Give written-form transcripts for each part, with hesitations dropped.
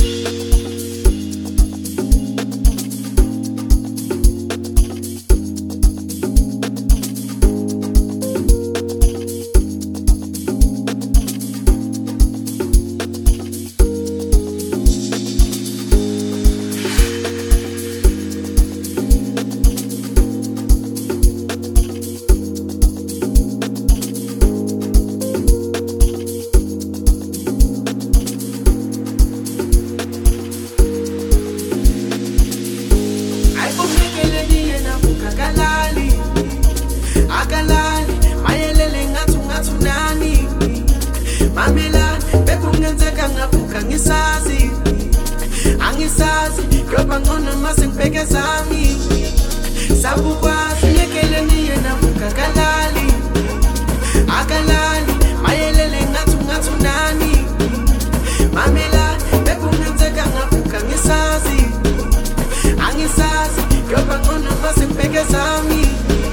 Angisazi, globa ngono masengibheke sami. Sabukwazi ngekele niye navuka kalali. Akalali, mayelele ngathungathunani. Mamela, bekungenzeka ngavuka ngisazi. Angisazi, globa ngono masengibheke sami.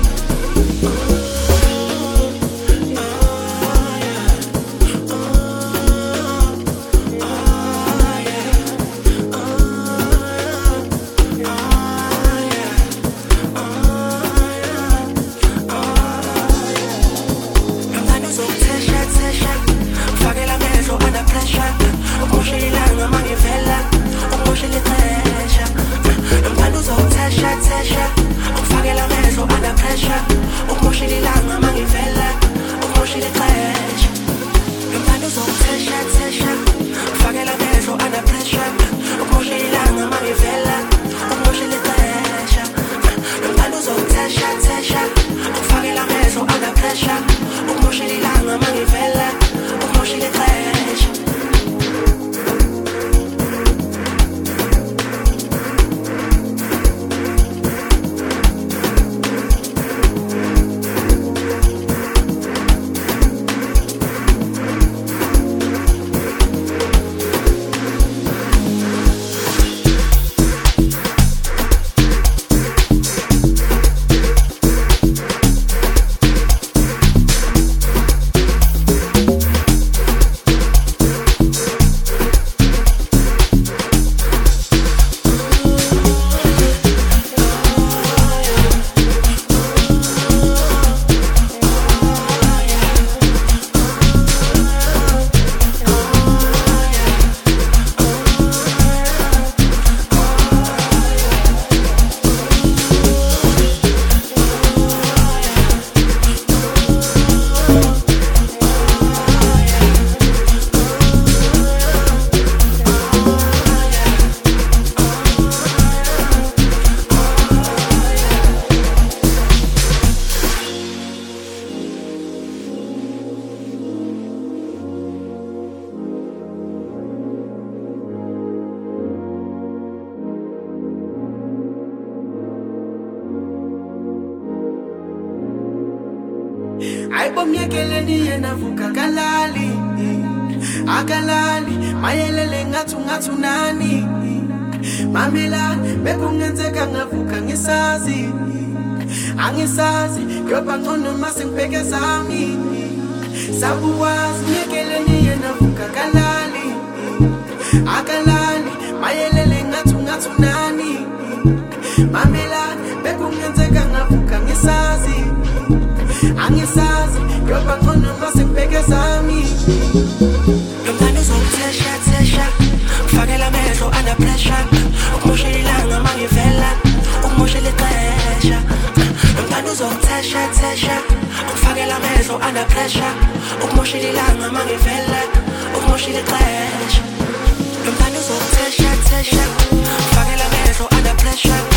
Ayibomyekele niye navuka kalali. Akalali, mayelele ngathungathunani. Mamela, bekungenzeka ngavuka ngisazi. Angisazi, globa ngono masengibheke sami. Sabukwazi ngekele niye navuka kalali. Akalali, mayelele ngathungathunani. Mamela, bekungenzeka ngavuka ngisazi. Angisazi, globa ngono masengibheke sami. Lomntana uzongithesha thesha, ufakela amehlo under pressure. Ukumoshela ilanga mangivela, ukumoshela ixesha. Lomntana uzongithesha thesha, ufakela amehlo under pressure. Ukumoshela ilanga mangivela, ukumoshela ixesha. Lomntana uzongithesha thesha, ufakela amehlo under pressure.